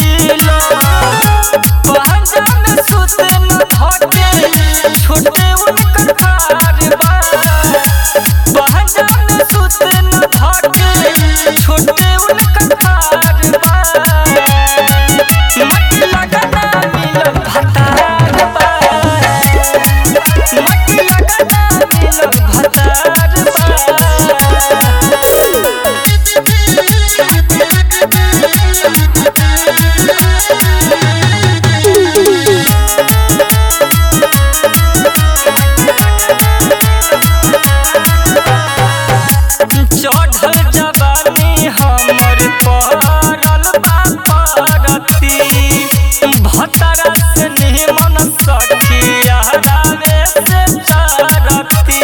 पीला पहजा में सुते न धके छोटे उनकर खार बा पहजा में सुते न धके छोटे उनकर खार बा मत लगना मिलन भतार बा मत लगना मिलन भतार बा चढ़ल जवानी हमर पड़ल बा परती भतरा से निमन सखिया रावे से चरती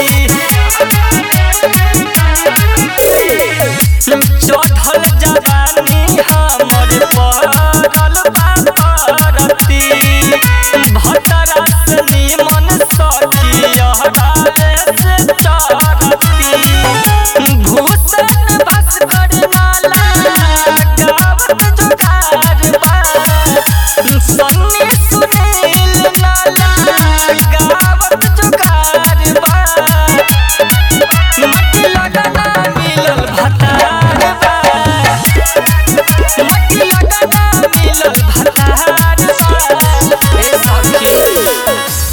चढ़ल जवानी हमर पड़ल बा परती भतरा से निमन सखिया रावे से चरती भूषण भास्कर नाला गावत जोगार बा सन्नी सुनील नाला गावत जोगार बा मत लगना मिलल भतार बा मत लगना मिलल भतार बा ए सखी।